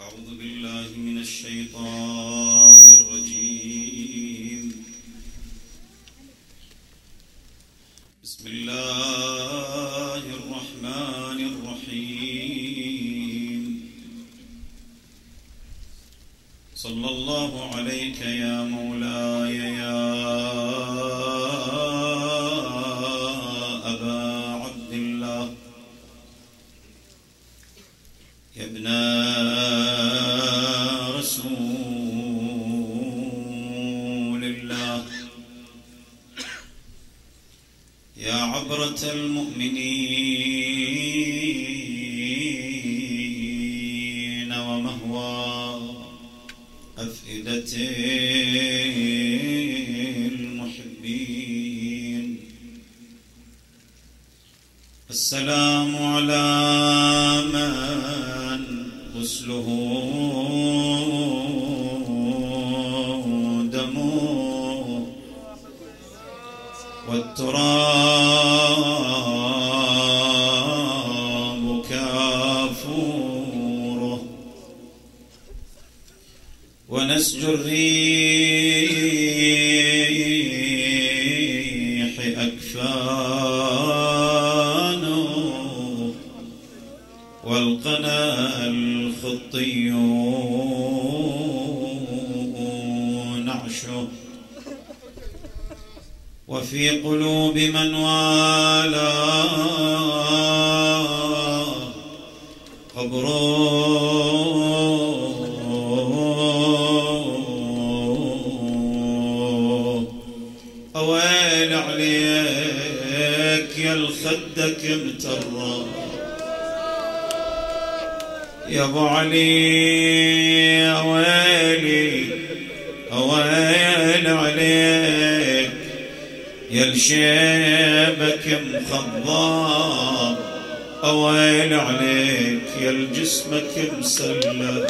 أعوذ بالله من الشيطان الرجيم. بسم الله الرحمن الرحيم. صلى الله عليك يا مولاي يا أبا عبد الله يا ابن رسول الله يا عبرة المؤمنين ومهوى أفئدة المحبين. السلام على من غسله دمه والتراب كافوره ونسج الريح أكفانه والقنا الخطي نعشه وفي قلوب من والاه قبره. أويل عليك يا الخدك مترى يا ابو علي، أويلي أويل عليك يا الشيبك مخضاب، أويل عليك يا الجسمك مسلم،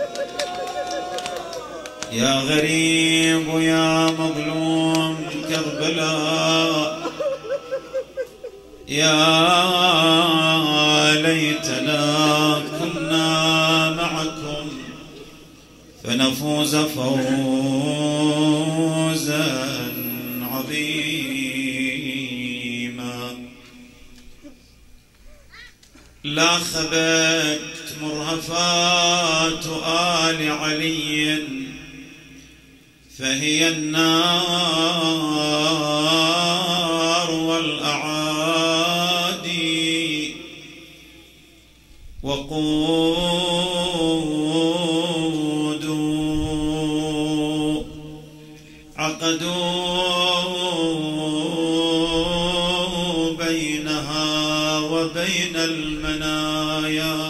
يا غريب ويا مظلوم كربلاء. يا ليتنا كنا معكم فنفوز فوزا عظيما. لا خبت مرهفات آل علي فهي النار والأعادي، وقود عقدوا بينها وبين المنايا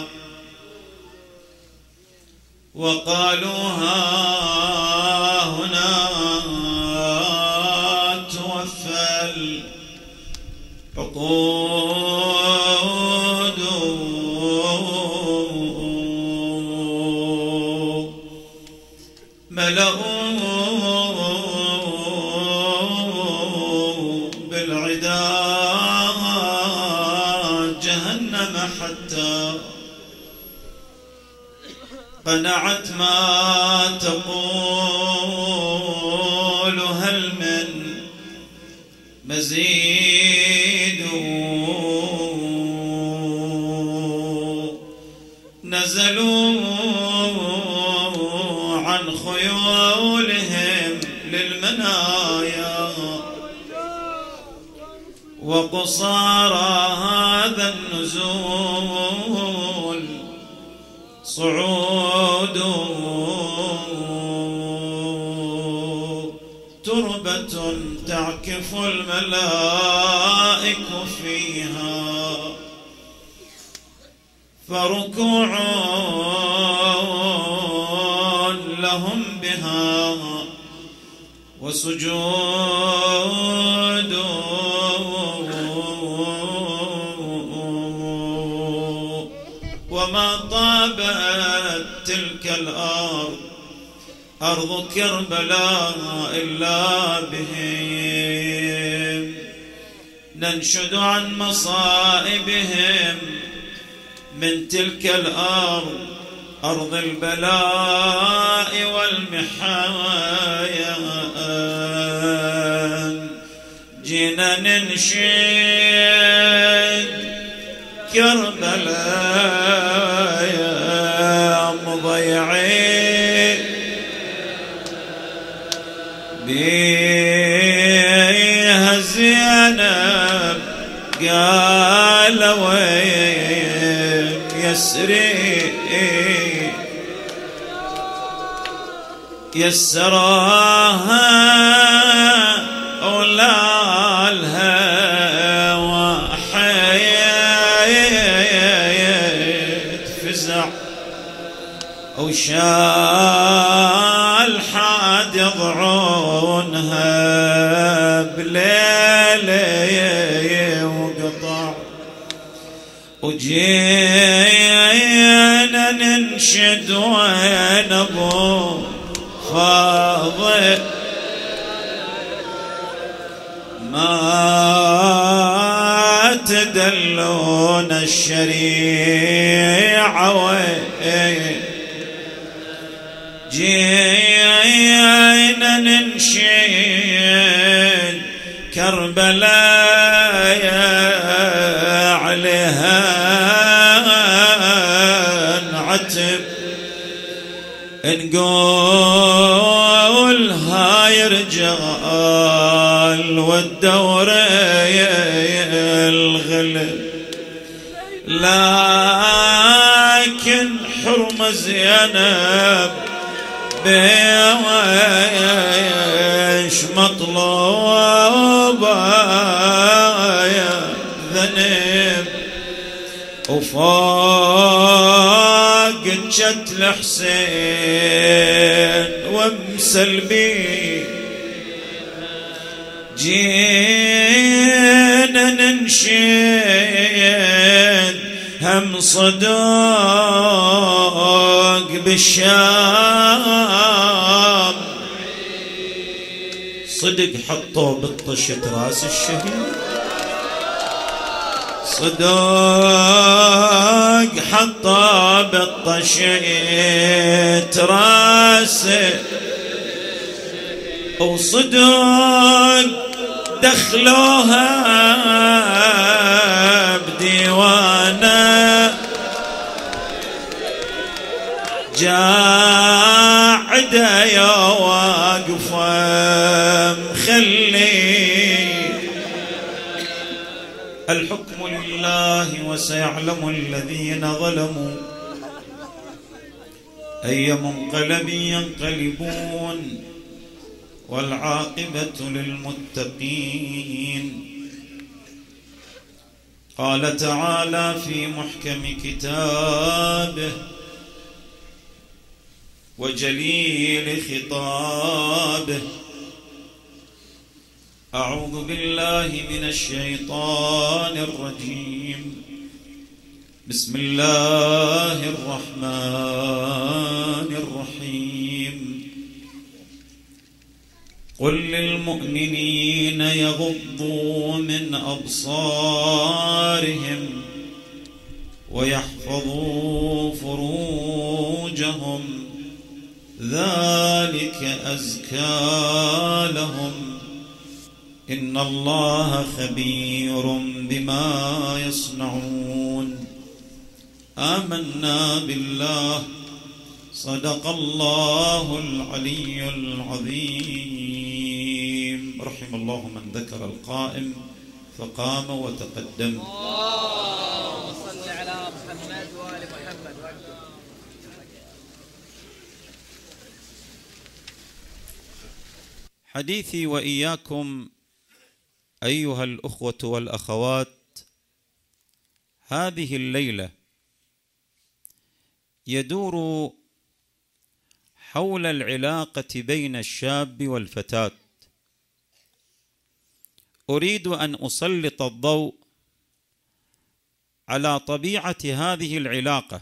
وقالوا ها هنا توفى العقود، ملأوا بالعدا جهنم حتى قنعت ما تقول هل من مزيد. نزلوا عن خيولهم للمنايا وقصارى هذا النزول صعود، تربة تعكف الملائك فيها فركوع لهم بها وسجود. وما طابت تلك الأرض أرض كربلاء إلا بهم، ننشد عن مصائبهم من تلك الأرض أرض البلاء والمحايا جينا ننشد كربلاء يا مضيعين بيها زينب قال وين يسري يسراها أولالها وحيت فزع وشال حاد يضعونها بليلة وقطع وجينا ننشد وين ابو فاضل ما تدلون الشريعة وين جينا ننشد كربلاء عليها نعتب نقول هاي رجال والدورة الغلب لكن حرمة زينب بيش مطلوبة يا ذنب وفوق جت الحسين ومسلبي جينا ننشد هم صدق بالشام صدق حطوا بطشة راس الشهيد صدق حطوا بطشة راسه وصدق دخلوها بديوانه جاعده يا واقفه مخلي الحكم لله وسيعلم الذين ظلموا أي منقلب ينقلبون والعاقبة للمتقين. قال تعالى في محكم كتابه وجليل خطابه: أعوذ بالله من الشيطان الرجيم. بسم الله الرحمن الرحيم. قل للمؤمنين يغضوا من أبصارهم ويحفظوا فروجهم ذلك أزكى لهم إن الله خبير بما يصنعون. آمنا بالله صدق الله العلي العظيم. رحم الله من ذكر القائم فقام وتقدم. اللهم صل على محمد وآل محمد. حديثي وإياكم أيها الأخوة والأخوات هذه الليلة يدور حول العلاقة بين الشاب والفتاة. أريد أن أسلط الضوء على طبيعة هذه العلاقة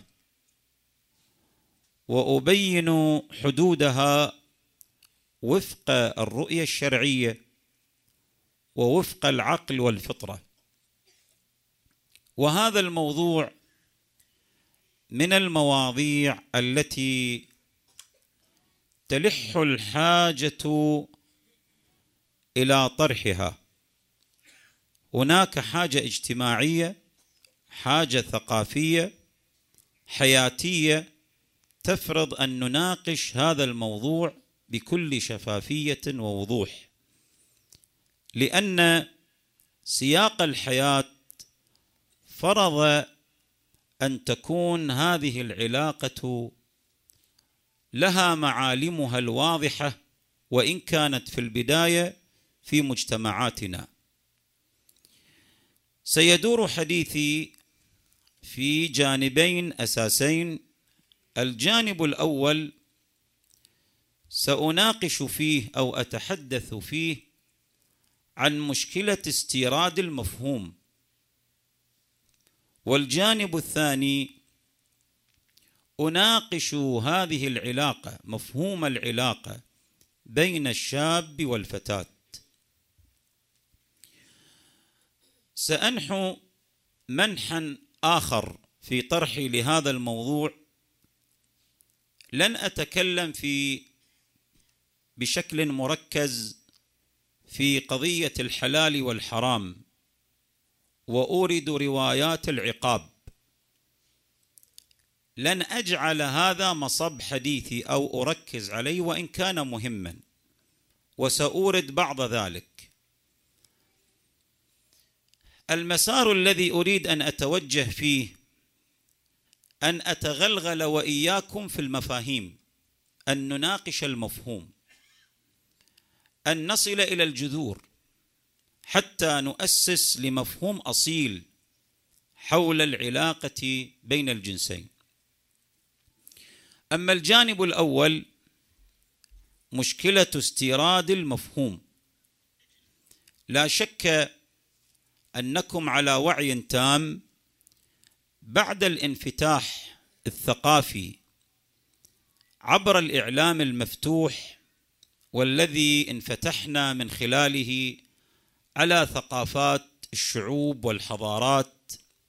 وأبين حدودها وفق الرؤية الشرعية ووفق العقل والفطرة. وهذا الموضوع من المواضيع التي تلح الحاجة إلى طرحها. هناك حاجة اجتماعية، حاجة ثقافية، حياتية، تفرض أن نناقش هذا الموضوع بكل شفافية ووضوح، لأن سياق الحياة فرض أن تكون هذه العلاقة لها معالمها الواضحة، وإن كانت في البداية في مجتمعاتنا. سيدور حديثي في جانبين أساسين. الجانب الأول سأناقش فيه أو أتحدث فيه عن مشكلة استيراد المفهوم، والجانب الثاني أناقش هذه العلاقة، مفهوم العلاقة بين الشاب والفتاة. سأنحو منحا آخر في طرحي لهذا الموضوع. لن أتكلم بشكل مركز في قضية الحلال والحرام، وأورد روايات العقاب. لن أجعل هذا مصب حديثي أو أركز عليه، وإن كان مهما، وسأورد بعض ذلك. المسار الذي أريد أن أتوجه فيه أن أتغلغل وإياكم في المفاهيم، أن نناقش المفهوم، أن نصل إلى الجذور حتى نؤسس لمفهوم أصيل حول العلاقة بين الجنسين. أما الجانب الأول، مشكلة استيراد المفهوم، لا شك أنكم على وعي تام بعد الانفتاح الثقافي عبر الإعلام المفتوح، والذي انفتحنا من خلاله على ثقافات الشعوب والحضارات.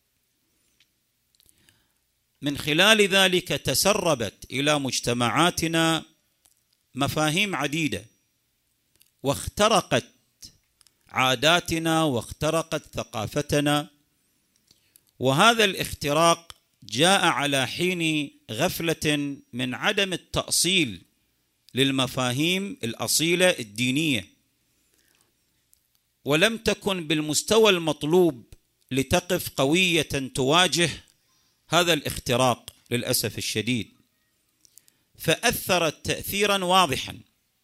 من خلال ذلك تسربت إلى مجتمعاتنا مفاهيم عديدة، واخترقت عاداتنا واخترقت ثقافتنا. وهذا الاختراق جاء على حين غفلة من عدم التأصيل للمفاهيم الأصيلة الدينية، ولم تكن بالمستوى المطلوب لتقف قوية تواجه هذا الاختراق للأسف الشديد، فأثرت تأثيرا واضحا.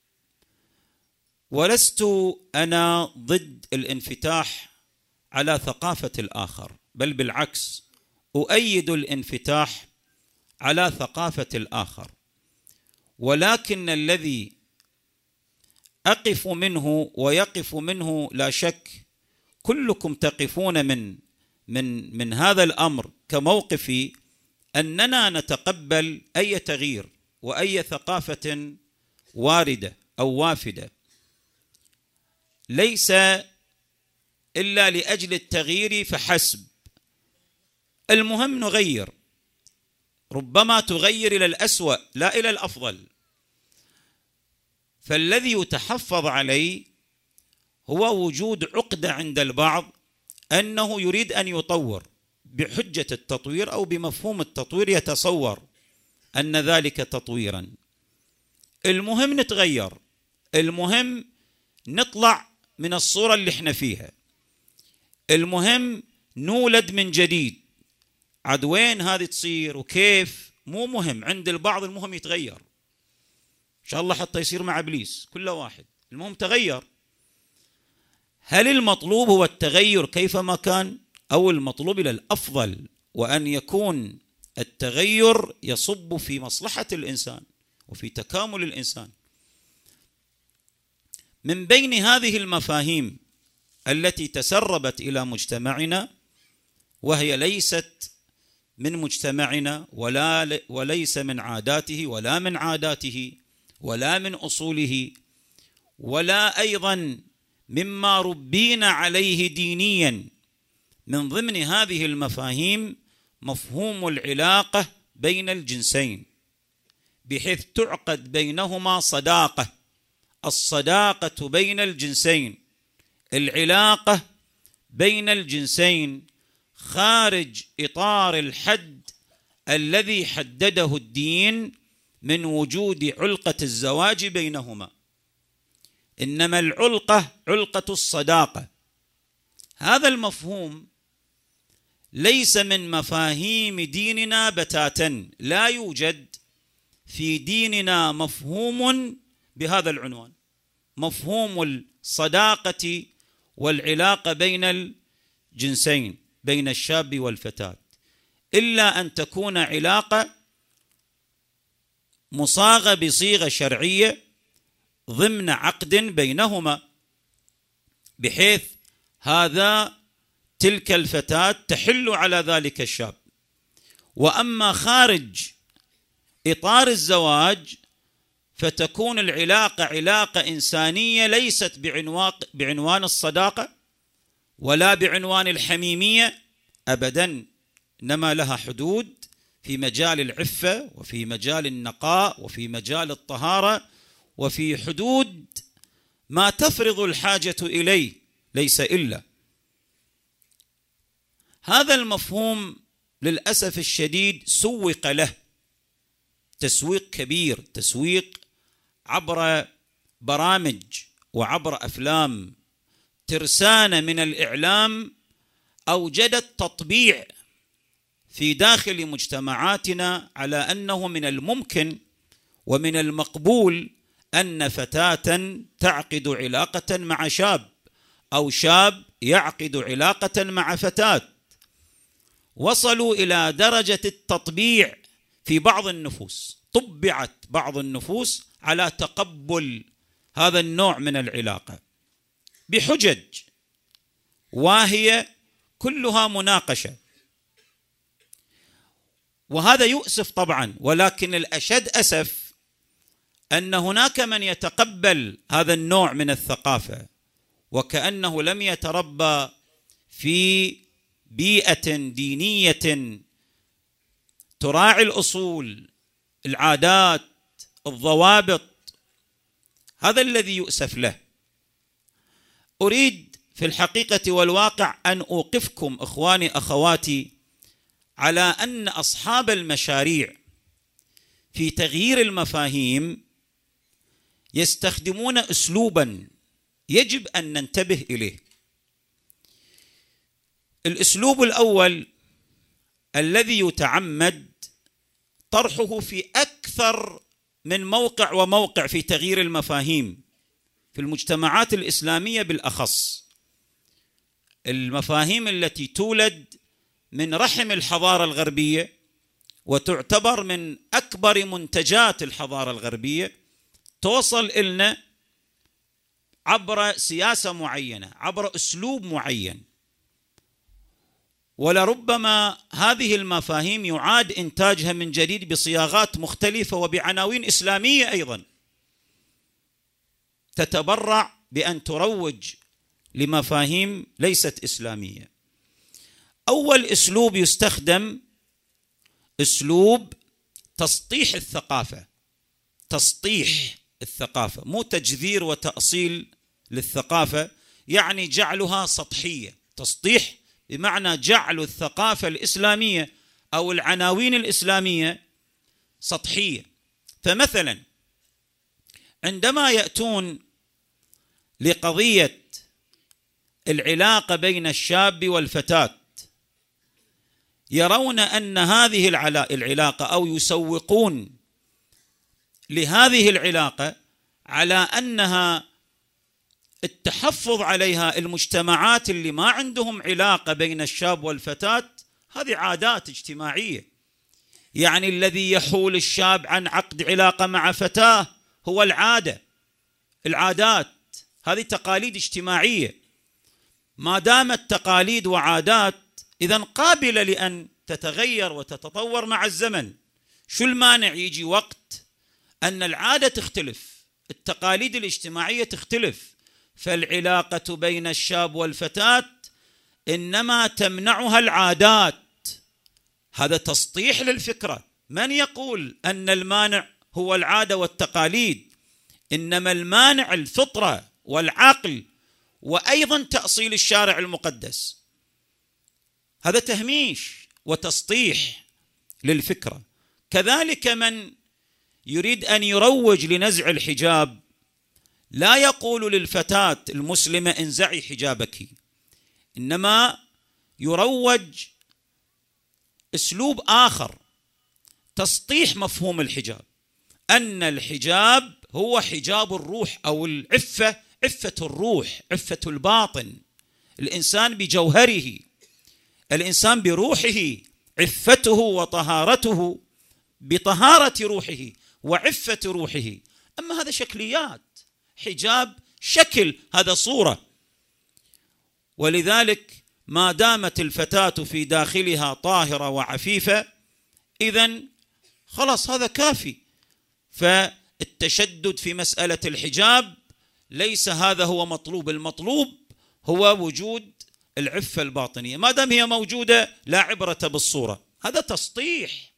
ولست أنا ضد الانفتاح على ثقافة الآخر، بل بالعكس أؤيد الانفتاح على ثقافة الآخر، ولكن الذي أقف منه ويقف منه لا شك كلكم تقفون من هذا الأمر كموقفي، أننا نتقبل أي تغيير وأي ثقافة واردة أو وافدة، ليس إلا لأجل التغيير فحسب. المهم نغير، ربما تغير إلى الأسوأ لا إلى الأفضل. فالذي يتحفظ عليه هو وجود عقدة عند البعض أنه يريد أن يطور بحجة التطوير أو بمفهوم التطوير، يتصور أن ذلك تطويرا. المهم نتغير، المهم نطلع من الصورة اللي احنا فيها، المهم نولد من جديد. عاد وين هذه تصير وكيف مو مهم عند البعض، المهم يتغير إن شاء الله حتى يصير مع إبليس كل واحد، المهم تغير. هل المطلوب هو التغير كيفما كان، أو المطلوب إلى الأفضل، وأن يكون التغير يصب في مصلحة الإنسان وفي تكامل الإنسان؟ من بين هذه المفاهيم التي تسربت إلى مجتمعنا، وهي ليست من مجتمعنا وليس من عاداته ولا من عاداته ولا من أصوله، ولا أيضا مما ربينا عليه دينيا، من ضمن هذه المفاهيم مفهوم العلاقة بين الجنسين بحيث تعقد بينهما صداقة. الصداقة بين الجنسين، العلاقة بين الجنسين خارج إطار الحد الذي حدده الدين من وجود علقة الزواج بينهما، إنما العلقة علقة الصداقة. هذا المفهوم ليس من مفاهيم ديننا بتاتا، لا يوجد في ديننا مفهوم بهذا العنوان، مفهوم الصداقة والعلاقة بين الجنسين، بين الشاب والفتاة، إلا أن تكون علاقة مصاغة بصيغة شرعية ضمن عقد بينهما، بحيث تلك الفتاة تحل على ذلك الشاب. وأما خارج إطار الزواج فتكون العلاقة علاقة إنسانية ليست بعنوان الصداقة ولا بعنوان الحميمية أبدا، إنما لها حدود في مجال العفة وفي مجال النقاء وفي مجال الطهارة وفي حدود ما تفرض الحاجة إليه، ليس إلا. هذا المفهوم للأسف الشديد سوق له تسويق كبير، تسويق عبر برامج وعبر أفلام. ترسانة من الإعلام أوجدت تطبيع في داخل مجتمعاتنا على أنه من الممكن ومن المقبول أن فتاة تعقد علاقة مع شاب أو شاب يعقد علاقة مع فتاة. وصلوا إلى درجة التطبيع في بعض النفوس، طبعت بعض النفوس على تقبل هذا النوع من العلاقة بحجج وهي كلها مناقشة. وهذا يؤسف طبعا، ولكن الأشد أسف أن هناك من يتقبل هذا النوع من الثقافة وكأنه لم يتربى في بيئة دينية تراعي الأصول، العادات، الضوابط. هذا الذي يؤسف له. أريد في الحقيقة والواقع أن أوقفكم إخواني أخواتي على أن أصحاب المشاريع في تغيير المفاهيم يستخدمون أسلوبا يجب أن ننتبه إليه. الأسلوب الأول الذي يتعمد طرحه في أكثر من موقع وموقع في تغيير المفاهيم في المجتمعات الإسلامية بالأخص، المفاهيم التي تولد من رحم الحضارة الغربية وتعتبر من أكبر منتجات الحضارة الغربية، توصل إلنا عبر سياسة معينة، عبر أسلوب معين. ولربما هذه المفاهيم يعاد إنتاجها من جديد بصياغات مختلفة وبعناوين إسلامية أيضا، تتبرع بأن تروج لمفاهيم ليست إسلامية. أول أسلوب يستخدم أسلوب تسطيح الثقافة، تسطيح الثقافة، مو تجذير وتأصيل للثقافة، يعني جعلها سطحية. تسطيح بمعنى جعل الثقافة الإسلامية أو العناوين الإسلامية سطحية. فمثلا عندما يأتون لقضية العلاقة بين الشاب والفتاة يرون أن هذه العلاقة أو يسوقون لهذه العلاقة على أنها التحفظ عليها المجتمعات اللي ما عندهم علاقة بين الشاب والفتاة، هذه عادات اجتماعية. يعني الذي يحول الشاب عن عقد علاقة مع فتاة هو العادات، هذه تقاليد اجتماعية. ما دامت تقاليد وعادات إذن قابلة لأن تتغير وتتطور مع الزمن. شو المانع يجي وقت أن العادة تختلف، التقاليد الاجتماعية تختلف، فالعلاقة بين الشاب والفتاة إنما تمنعها العادات. هذا تسطيح للفكرة، من يقول أن المانع هو العادة والتقاليد؟ إنما المانع الفطرة والعقل وأيضا تأصيل الشارع المقدس. هذا تهميش وتسطيح للفكرة. كذلك من يريد أن يروج لنزع الحجاب لا يقول للفتاة المسلمة انزعي حجابك، إنما يروج أسلوب آخر تسطيح مفهوم الحجاب، أن الحجاب هو حجاب الروح أو العفة، عفة الروح، عفة الباطن. الإنسان بجوهره، الإنسان بروحه، عفته وطهارته بطهارة روحه وعفة روحه. أما هذا شكليات، حجاب شكل، هذا صورة. ولذلك ما دامت الفتاة في داخلها طاهرة وعفيفة إذن خلاص هذا كافي. فالتشدد في مسألة الحجاب ليس هذا هو مطلوب، المطلوب هو وجود العفة الباطنية. ما دام هي موجودة لا عبرة بالصورة. هذا تسطيح،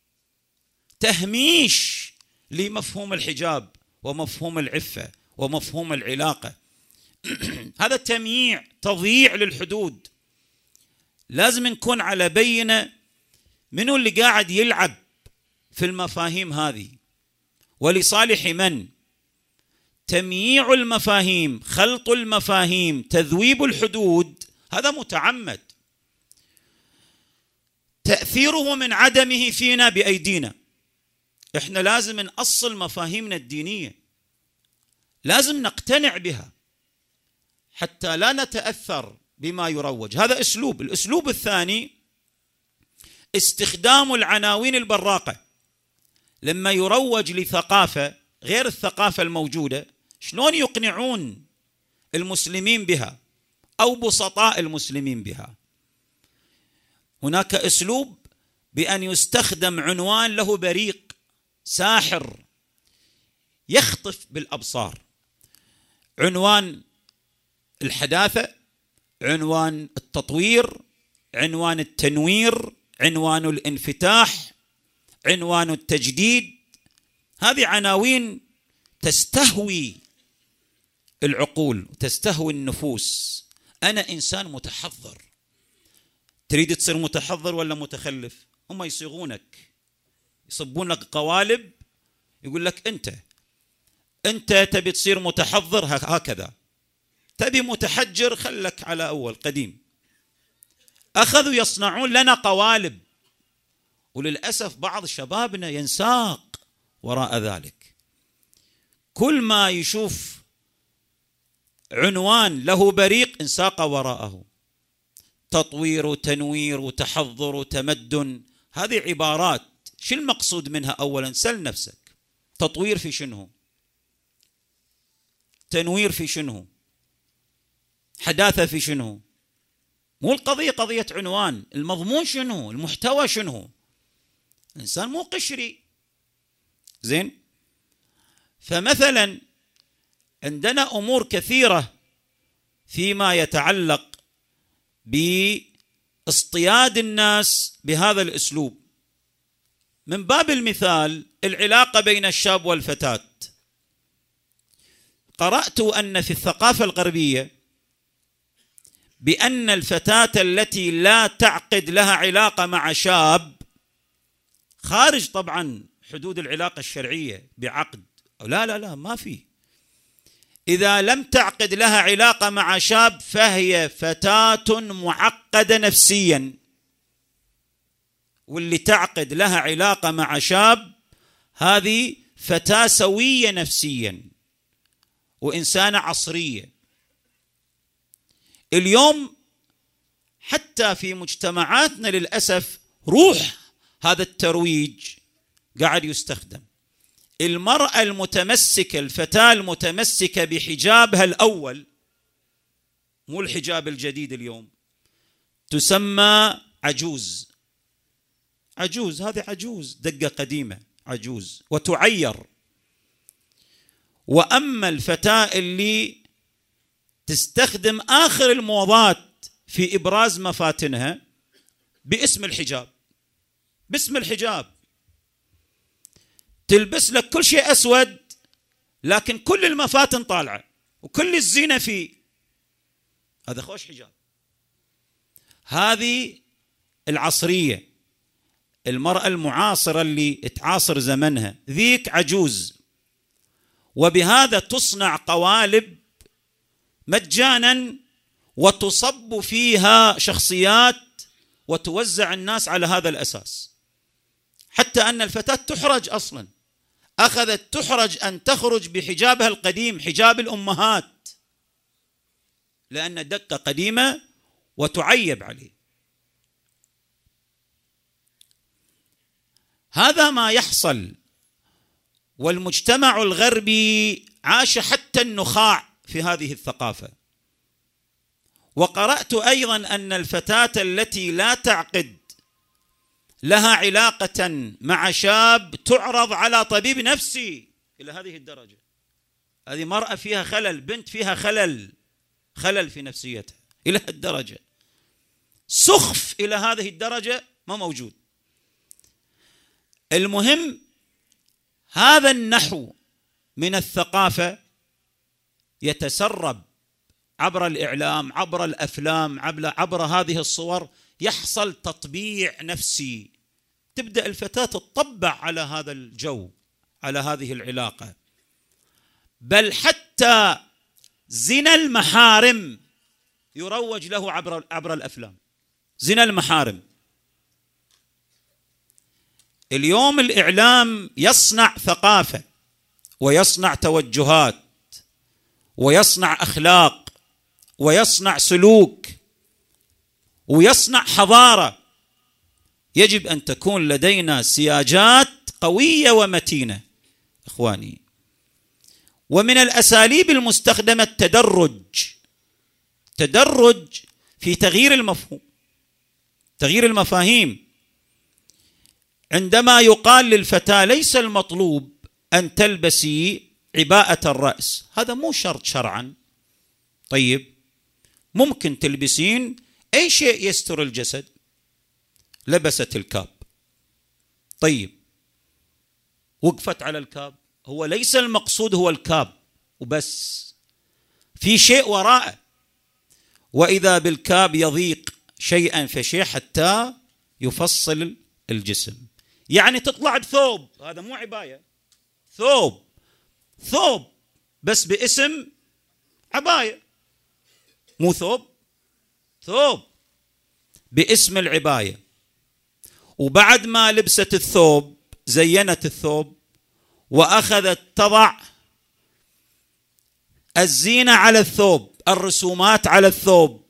تهميش لمفهوم الحجاب ومفهوم العفة ومفهوم العلاقة. هذا تمييع، تضييع للحدود. لازم نكون على بينة منو اللي قاعد يلعب في المفاهيم هذه ولصالح من. تمييع المفاهيم، خلط المفاهيم، تذويب الحدود، هذا متعمد. تأثيره من عدمه فينا بأيدينا. إحنا لازم نأصل مفاهيمنا الدينية، لازم نقتنع بها حتى لا نتأثر بما يروج. هذا أسلوب. الأسلوب الثاني استخدام العناوين البراقة. لما يروج لثقافة غير الثقافة الموجودة، شلون يقنعون المسلمين بها أو بسطاء المسلمين بها؟ هناك أسلوب بأن يستخدم عنوان له بريق ساحر يخطف بالأبصار، عنوان الحداثة، عنوان التطوير، عنوان التنوير، عنوان الانفتاح، عنوان التجديد. هذه عناوين تستهوي العقول، تستهوي النفوس. أنا إنسان متحضر. تريد تصير متحضر ولا متخلف؟ هم يصيغونك، يصبون لك قوالب، يقول لك أنت تبي تصير متحضر هكذا، تبي متحجر خلك على أول قديم. أخذوا يصنعون لنا قوالب، وللأسف بعض شبابنا ينساق وراء ذلك. كل ما يشوف عنوان له بريق انساق وراءه. تطوير وتنوير وتحضر وتمدن، هذه عبارات شو المقصود منها؟ أولا سل نفسك، تطوير في شنو؟ تنوير في شنو؟ حداثة في شنو؟ مو القضية قضية عنوان، المضمون شنو؟ المحتوى شنو؟ الإنسان مو قشري. زين؟ فمثلا عندنا أمور كثيرة فيما يتعلق باصطياد الناس بهذا الأسلوب. من باب المثال العلاقة بين الشاب والفتاة. قرأت أن في الثقافة الغربية بأن الفتاة التي لا تعقد لها علاقة مع شاب، خارج طبعا حدود العلاقة الشرعية بعقد، لا ما في، إذا لم تعقد لها علاقة مع شاب فهي فتاة معقدة نفسيا. واللي تعقد لها علاقة مع شاب هذه فتاة سوية نفسيا وإنسانة عصرية. اليوم حتى في مجتمعاتنا للأسف روح هذا الترويج قاعد يستخدم. المرأة المتمسكة، الفتاة المتمسكة بحجابها الأول، مو الحجاب الجديد اليوم، تسمى عجوز. عجوز، هذه عجوز، دقة قديمة، عجوز، وتعير. وأما الفتاة اللي تستخدم آخر الموضات في إبراز مفاتنها باسم الحجاب، باسم الحجاب، تلبس لك كل شيء أسود لكن كل المفاتن طالعة وكل الزينة فيه، هذا خوش حجاب. هذه العصرية، المرأة المعاصرة اللي تعاصر زمنها، ذيك عجوز، وبهذا تصنع قوالب مجانا وتصب فيها شخصيات وتوزع الناس على هذا الأساس، حتى أن الفتاة تحرج أصلا، أخذت تحرج أن تخرج بحجابها القديم، حجاب الأمهات، لأن دقة قديمة وتعيب عليه. هذا ما يحصل، والمجتمع الغربي عاش حتى النخاع في هذه الثقافة. وقرأت أيضا أن الفتاة التي لا تعقد لها علاقة مع شاب تعرض على طبيب نفسي إلى هذه الدرجة. هذه مرأة فيها خلل، بنت فيها خلل في نفسيتها إلى الدرجة. سخف إلى هذه الدرجة ما موجود. المهم هذا النحو من الثقافة يتسرب عبر الإعلام، عبر الأفلام، عبر هذه الصور، يحصل تطبيع نفسي، تبدأ الفتاة تطبع على هذا الجو، على هذه العلاقة. بل حتى زنا المحارم يروج له عبر الأفلام. زنا المحارم اليوم الإعلام يصنع ثقافة ويصنع توجهات ويصنع أخلاق ويصنع سلوك ويصنع حضارة. يجب أن تكون لدينا سياجات قوية ومتينة إخواني. ومن الأساليب المستخدمة تدرج في تغيير المفهوم، تغيير المفاهيم. عندما يقال للفتاة ليس المطلوب أن تلبسي عباءة الرأس، هذا مو شرط شرعا. طيب ممكن تلبسين أي شيء يستر الجسد. لبست الكاب، طيب وقفت على الكاب، هو ليس المقصود هو الكاب وبس، في شيء وراءه. وإذا بالكاب يضيق شيئا فشيء حتى يفصل الجسم. يعني تطلع بثوب، هذا مو عباية، ثوب بس باسم عباية، مو ثوب باسم العباية. وبعد ما لبست الثوب زينت الثوب وأخذت تضع الزينة على الثوب، الرسومات على الثوب،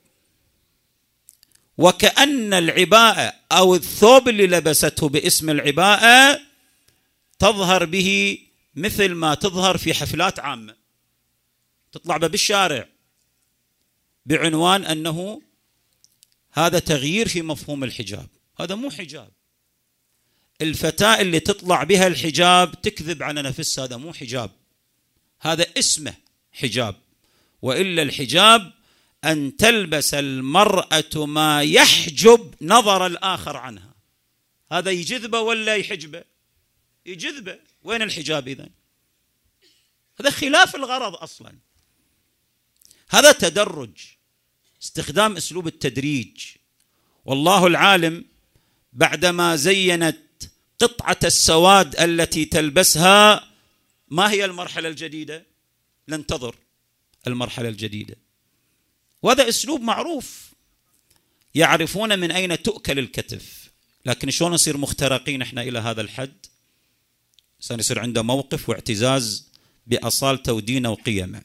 وكأن العباءة أو الثوب اللي لبسته باسم العباءة تظهر به مثل ما تظهر في حفلات عامة، تطلع بالشارع بعنوان أنه هذا تغيير في مفهوم الحجاب. هذا مو حجاب. الفتاة اللي تطلع بها الحجاب تكذب على نفسها، هذا مو حجاب، هذا اسمه حجاب. وإلا الحجاب أن تلبس المرأة ما يحجب نظر الآخر عنها. هذا يجذبه ولا يحجبه؟ يجذبه. وين الحجاب إذن؟ هذا خلاف الغرض أصلا. هذا تدرج، استخدام أسلوب التدريج. والله العالم بعدما زينت قطعة السواد التي تلبسها، ما هي المرحلة الجديدة؟ ننتظر المرحلة الجديدة. وهذا أسلوب معروف، يعرفون من أين تؤكل الكتف. لكن شلون نصير مخترقين إحنا إلى هذا الحد؟ سنصير عنده موقف واعتزاز بأصالته ودينه وقيمه.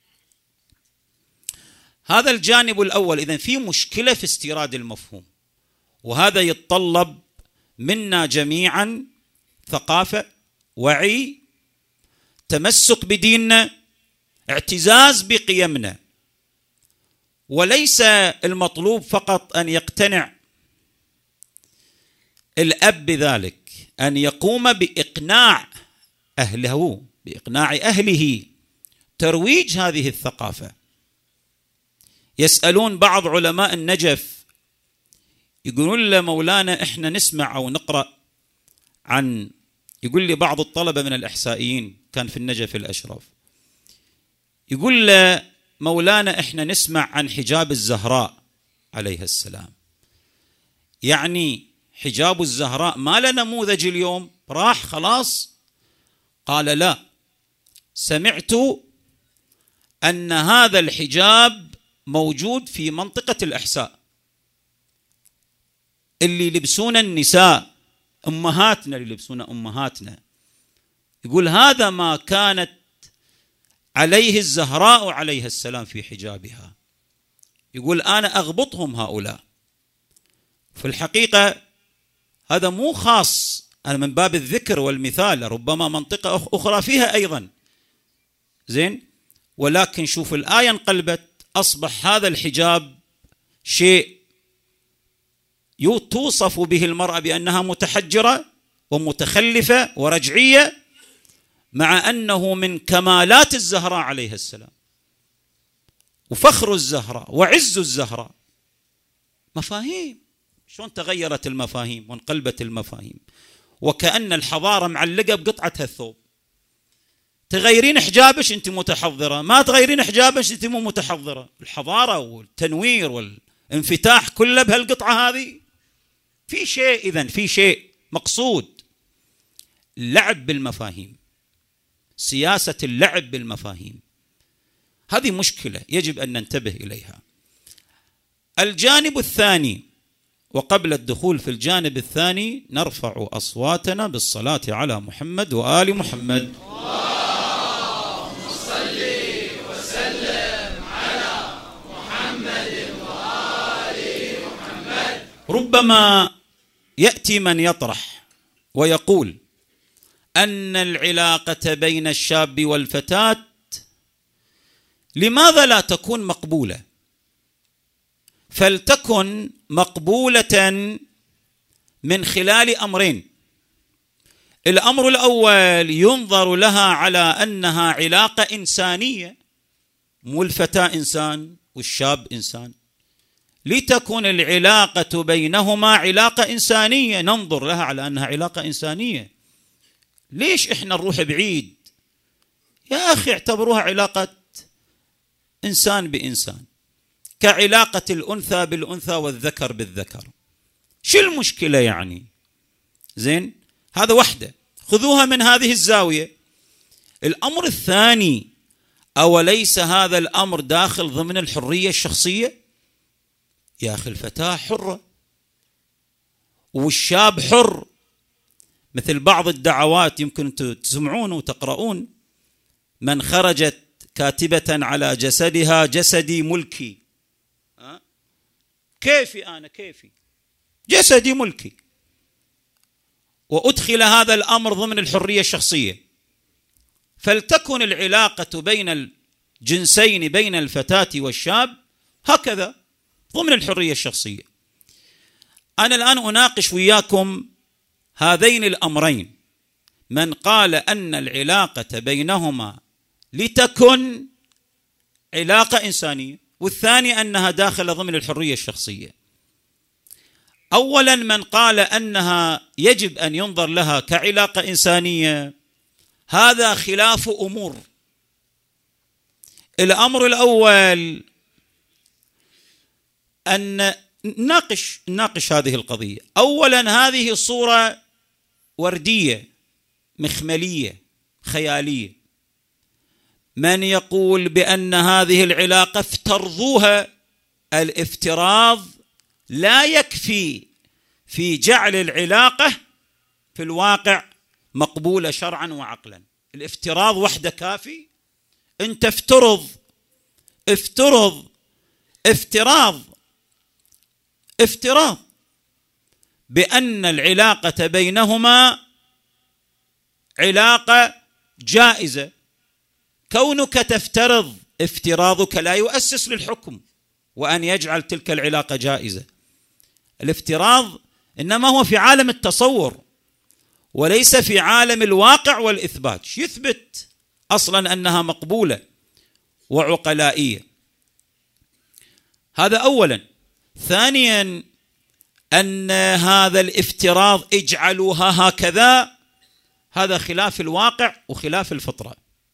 هذا الجانب الأول. إذن في مشكلة في استيراد المفهوم، وهذا يتطلب منا جميعا ثقافة، وعي، تمسك بديننا، اعتزاز بقيمنا. وليس المطلوب فقط أن يقتنع الأب بذلك، أن يقوم بإقناع أهله، بإقناع أهله ترويج هذه الثقافة. يسألون بعض علماء النجف، يقولون له مولانا إحنا نسمع أو نقرأ عن يقول لي بعض الطلبة من الإحسائيين، كان في النجف الأشرف، يقول له مولانا إحنا نسمع عن حجاب الزهراء عليها السلام، يعني حجاب الزهراء ما له نموذج اليوم، راح خلاص؟ قال لا، سمعت أن هذا الحجاب موجود في منطقة الإحساء، اللي يلبسون النساء أمهاتنا، اللي يلبسون أمهاتنا، يقول هذا ما كانت عليه الزهراء عليها السلام في حجابها. يقول أنا أغبطهم هؤلاء. في الحقيقة هذا مو خاص، أنا من باب الذكر والمثال، ربما منطقة أخرى فيها أيضا، زين، ولكن شوف الآية انقلبت، أصبح هذا الحجاب شيء توصف به المرأة بأنها متحجرة ومتخلفة ورجعية، مع أنه من كمالات الزهراء عليها السلام وفخر الزهراء وعز الزهراء. مفاهيم، شلون تغيرت المفاهيم وانقلبت المفاهيم، وكأن الحضارة معلقة بقطعة الثوب. تغيرين حجابش أنت متحضرة، ما تغيرين حجابش أنت مو متحضرة. الحضارة والتنوير والانفتاح كله بهالقطعة هذه. في شيء، إذن في شيء مقصود، اللعب بالمفاهيم، سياسة اللعب بالمفاهيم، هذه مشكلة يجب أن ننتبه إليها. الجانب الثاني، وقبل الدخول في الجانب الثاني نرفع أصواتنا بالصلاة على محمد وآل محمد. اللهم صل وسلم على محمد وآل محمد. ربما يأتي من يطرح ويقول أن العلاقة بين الشاب والفتاة لماذا لا تكون مقبولة؟ فلتكن مقبولة من خلال أمرين. الأمر الأول، ينظر لها على أنها علاقة إنسانية، مو الفتاة إنسان والشاب إنسان، لتكون العلاقة بينهما علاقة إنسانية، ننظر لها على أنها علاقة إنسانية. ليش إحنا نروح بعيد؟ يا أخي اعتبروها علاقة إنسان بإنسان، كعلاقة الأنثى بالأنثى والذكر بالذكر. شو المشكلة يعني؟ زين، هذا وحدة، خذوها من هذه الزاوية. الأمر الثاني، أوليس هذا الأمر داخل ضمن الحرية الشخصية؟ يا أخي الفتاة حرة والشاب حر، مثل بعض الدعوات يمكن تسمعون وتقرؤون: من خرجت كاتبة على جسدها جسدي ملكي. كيفي أنا، كيفي جسدي ملكي، وأدخل هذا الأمر ضمن الحرية الشخصية. فلتكن العلاقة بين الجنسين، بين الفتاة والشاب، هكذا ضمن الحرية الشخصية. أنا الآن أناقش وياكم هذين الأمرين: من قال أن العلاقة بينهما لتكن علاقة إنسانية، والثاني أنها داخل ضمن الحرية الشخصية. أولا، من قال أنها يجب أن ينظر لها كعلاقة إنسانية، هذا خلاف أمور. الأمر الأول أن نناقش هذه القضية. أولا، هذه صورة وردية مخملية خيالية. من يقول بأن هذه العلاقة افترضوها، الافتراض لا يكفي في جعل العلاقة في الواقع مقبولة شرعا وعقلا. الافتراض وحده كافي؟ انت افتراض بأن العلاقة بينهما علاقة جائزة. كونك تفترض، افتراضك لا يؤسس للحكم وأن يجعل تلك العلاقة جائزة. الافتراض إنما هو في عالم التصور وليس في عالم الواقع والإثبات. يثبت أصلا أنها مقبولة وعقلائية. هذا أولا. ثانيا، أن هذا الافتراض اجعلوها هكذا، هذا خلاف الواقع وخلاف الفطرة.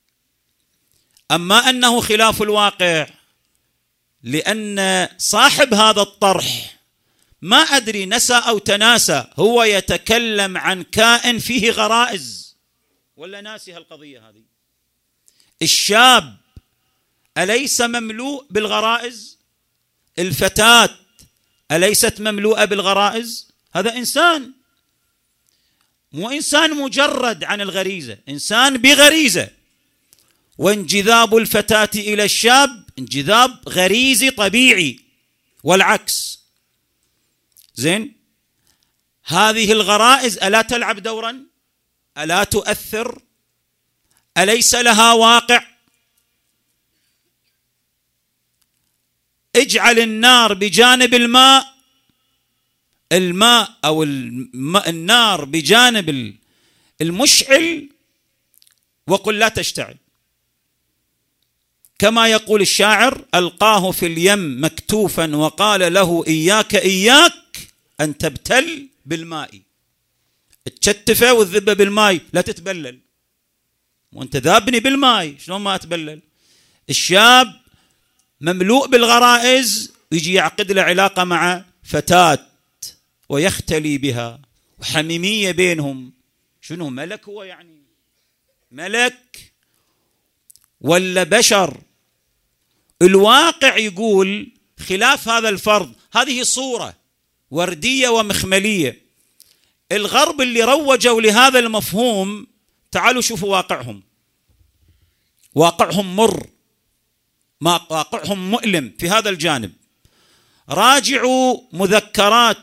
أما أنه خلاف الواقع لأن صاحب هذا الطرح ما أدري نسى أو تناسى، هو يتكلم عن كائن فيه غرائز، ولا ناسي هالقضية هذه؟ الشاب أليس مملوء بالغرائز؟ الفتاة أليست مملوءة بالغرائز؟ هذا إنسان، مو إنسان مجرد عن الغريزة، إنسان بغريزة. وانجذاب الفتاة إلى الشاب انجذاب غريزي طبيعي، والعكس. زين، هذه الغرائز ألا تلعب دورا؟ ألا تؤثر؟ أليس لها واقع؟ اجعل النار بجانب الماء أو النار بجانب المشعل وقل لا تشتعل. كما يقول الشاعر: ألقاه في اليم مكتوفا وقال له إياك أن تبتل بالماء. تشتفه والذبة بالماء لا تتبلل، وانت ذابني بالماء شلون ما أتبلل؟ الشاب مملوء بالغرائز ويجي يعقد له علاقة مع فتاة ويختلي بها وحميمية بينهم. شنو ملك هو؟ يعني ملك ولا بشر؟ الواقع يقول خلاف هذا الفرض. هذه صورة وردية ومخملية. الغرب اللي روجوا لهذا المفهوم، تعالوا شوفوا واقعهم. واقعهم مر، واقعهم مؤلم في هذا الجانب. راجعوا مذكرات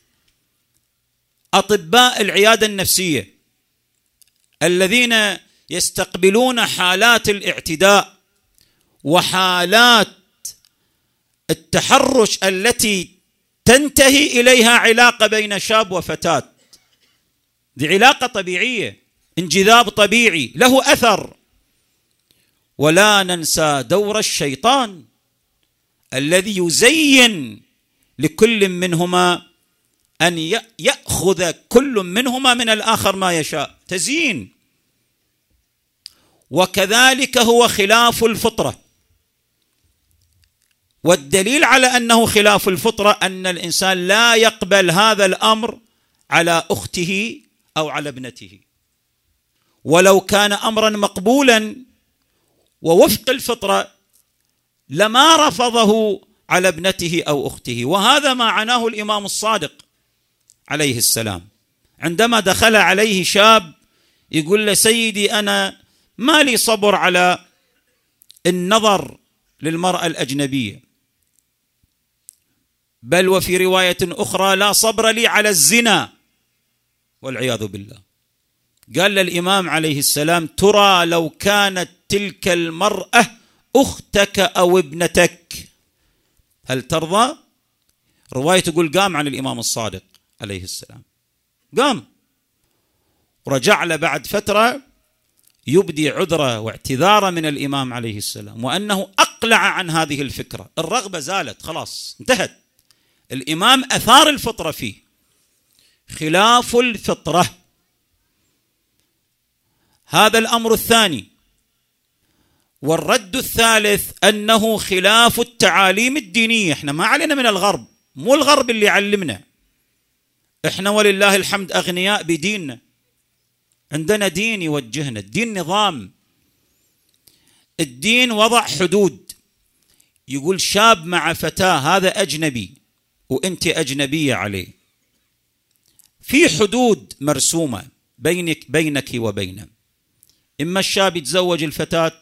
أطباء العيادة النفسية الذين يستقبلون حالات الاعتداء وحالات التحرش التي تنتهي إليها علاقة بين شاب وفتاة. دي علاقة طبيعية، انجذاب طبيعي له أثر. ولا ننسى دور الشيطان الذي يزين لكل منهما أن يأخذ كل منهما من الآخر ما يشاء، تزيين. وكذلك هو خلاف الفطرة. والدليل على أنه خلاف الفطرة أن الإنسان لا يقبل هذا الأمر على أخته أو على ابنته، ولو كان أمرا مقبولا ووفق الفطرة لما رفضه على ابنته أو أخته. وهذا ما عناه الإمام الصادق عليه السلام عندما دخل عليه شاب يقول له: سيدي أنا ما لي صبر على النظر للمرأة الأجنبية، بل وفي رواية أخرى لا صبر لي على الزنا والعياذ بالله. قال للإمام عليه السلام: ترى لو كانت تلك المرأة أختك أو ابنتك هل ترضى؟ رواية تقول قام عن الإمام الصادق عليه السلام، قام ورجع له بعد فترة يبدي عذره واعتذاره من الإمام عليه السلام، وأنه أقلع عن هذه الفكرة. الرغبة زالت، خلاص انتهت. الإمام أثار الفطرة فيه. خلاف الفطرة هذا الأمر الثاني. والرد الثالث أنه خلاف التعاليم الدينية. احنا ما علينا من الغرب، مو الغرب اللي يعلمنا، احنا ولله الحمد أغنياء بديننا، عندنا دين يوجهنا. الدين نظام، الدين وضع حدود. يقول شاب مع فتاة هذا أجنبي وأنت أجنبية عليه، في حدود مرسومة بينك وبينه. إما الشاب يتزوج الفتاة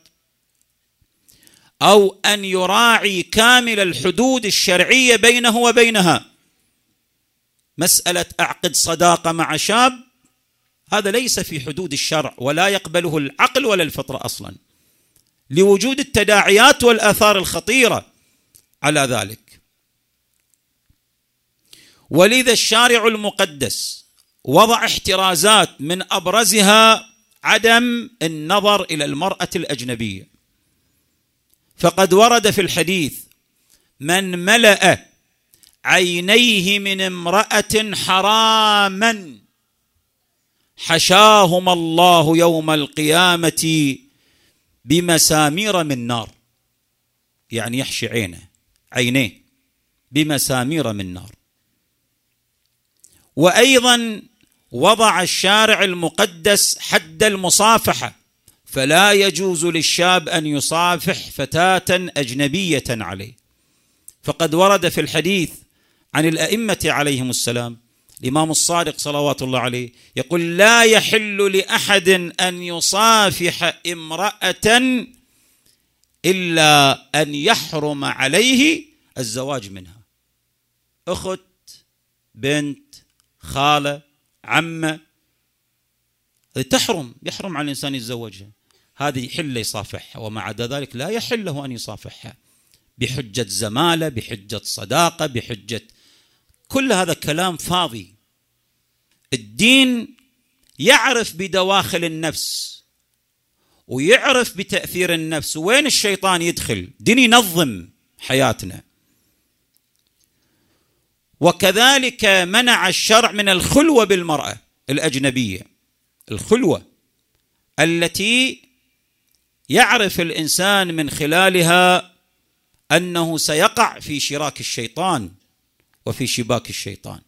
أو أن يراعي كامل الحدود الشرعية بينه وبينها. مسألة أعقد صداقة مع شاب هذا ليس في حدود الشرع ولا يقبله العقل ولا الفطرة أصلا، لوجود التداعيات والآثار الخطيرة على ذلك. ولذا الشارع المقدس وضع احترازات من أبرزها عدم النظر إلى المرأة الأجنبية. فقد ورد في الحديث: من ملأ عينيه من امرأة حراما حشاهم الله يوم القيامة بمسامير من نار، يعني يحشي عينيه بمسامير من نار. وأيضا وضع الشارع المقدس حد المصافحة، فلا يجوز للشاب أن يصافح فتاة أجنبية عليه، فقد ورد في الحديث عن الأئمة عليهم السلام، الإمام الصادق صلوات الله عليه يقول: لا يحل لأحد أن يصافح امرأة إلا أن يحرم عليه الزواج منها. أخت، بنت، خالة، عمة، يحرم على الإنسان يتزوجها، هذه يحل يصافحها، وما عدا ذلك لا يحل له أن يصافحها بحجة زمالة، بحجة صداقة، بحجة، كل هذا كلام فاضي. الدين يعرف بدواخل النفس ويعرف بتأثير النفس وين الشيطان يدخل، دين ينظم حياتنا. وكذلك منع الشرع من الخلوة بالمرأة الأجنبية، الخلوة التي يعرف الإنسان من خلالها أنه سيقع في شراك الشيطان وفي شباك الشيطان.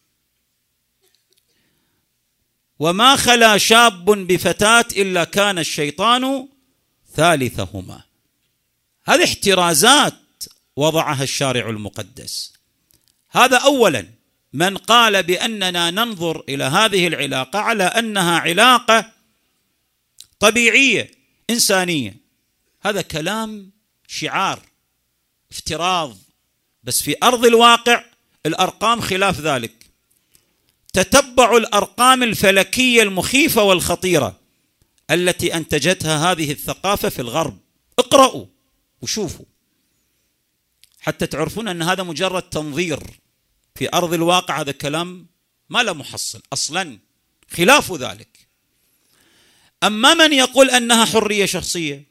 وما خلا شاب بفتاة إلا كان الشيطان ثالثهما. هذه احترازات وضعها الشارع المقدس. هذا أولا، من قال بأننا ننظر إلى هذه العلاقة على أنها علاقة طبيعية إنسانية، هذا كلام شعار، افتراض، بس في أرض الواقع الأرقام خلاف ذلك. تتبعوا الأرقام الفلكية المخيفة والخطيرة التي أنتجتها هذه الثقافة في الغرب، اقرأوا وشوفوا حتى تعرفون أن هذا مجرد تنظير. في أرض الواقع هذا كلام ما له محصل أصلا، خلاف ذلك. أما من يقول أنها حرية شخصية،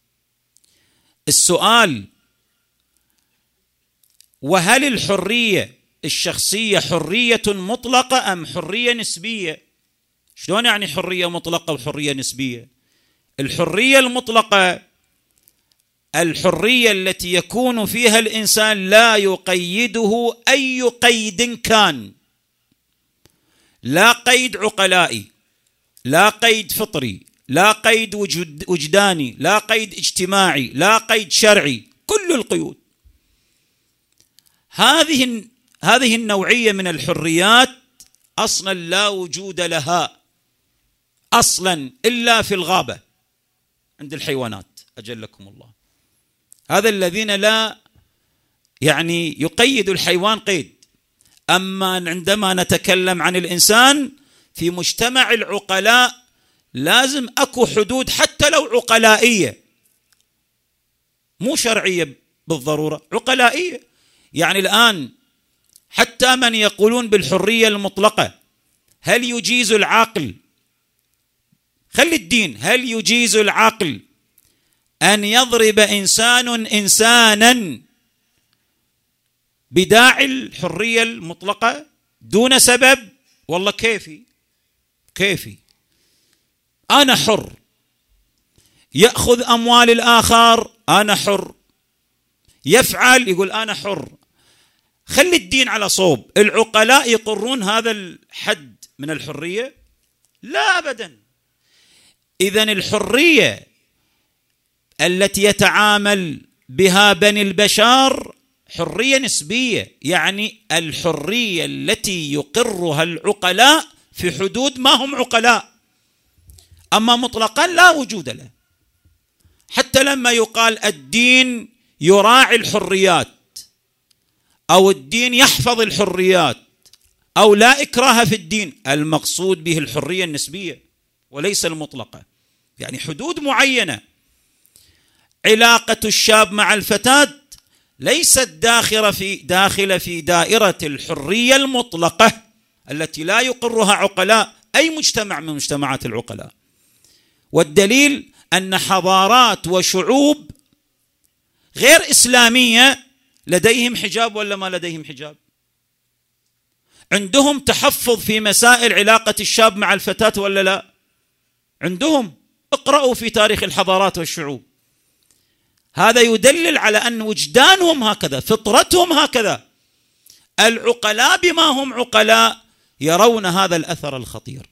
السؤال: وهل الحرية الشخصية حرية مطلقة أم حرية نسبية؟ شلون يعني حرية مطلقة وحرية نسبية؟ الحرية المطلقة الحرية التي يكون فيها الإنسان لا يقيده أي قيد كان، لا قيد عقلائي، لا قيد فطري، لا قيد وجداني، لا قيد اجتماعي، لا قيد شرعي، كل القيود. هذه النوعية من الحريات أصلا لا وجود لها أصلا إلا في الغابة عند الحيوانات، أجلكم الله. هذا الذين لا يعني يقيد الحيوان قيد. أما عندما نتكلم عن الإنسان في مجتمع العقلاء لازم أكو حدود، حتى لو عقلائية، مو شرعية بالضرورة، عقلائية. يعني الآن حتى من يقولون بالحرية المطلقة، هل يجيز العقل، خلي الدين، هل يجيز العقل أن يضرب إنسان إنسانا بداعي الحرية المطلقة دون سبب؟ والله كيفي أنا حر، يأخذ أموال الآخر أنا حر، يفعل يقول أنا حر. خلي الدين على صوب. العقلاء يقرون هذا الحد من الحرية؟ لا أبدا. إذن الحرية التي يتعامل بها بني البشر حرية نسبية، يعني الحرية التي يقرها العقلاء في حدود ما هم عقلاء، أما مطلقا لا وجود له. حتى لما يقال الدين يراعي الحريات أو الدين يحفظ الحريات أو لا إكراه في الدين، المقصود به الحرية النسبية وليس المطلقة، يعني حدود معينة. علاقة الشاب مع الفتاة ليست داخلة في دائرة الحرية المطلقة التي لا يقرها عقلاء أي مجتمع من مجتمعات العقلاء. والدليل أن حضارات وشعوب غير إسلامية لديهم حجاب ولا ما لديهم حجاب؟ عندهم تحفظ في مسائل علاقة الشاب مع الفتاة ولا لا؟ عندهم، اقرأوا في تاريخ الحضارات والشعوب. هذا يدلل على أن وجدانهم هكذا، فطرتهم هكذا. العقلاء بما هم عقلاء يرون هذا الأثر الخطير.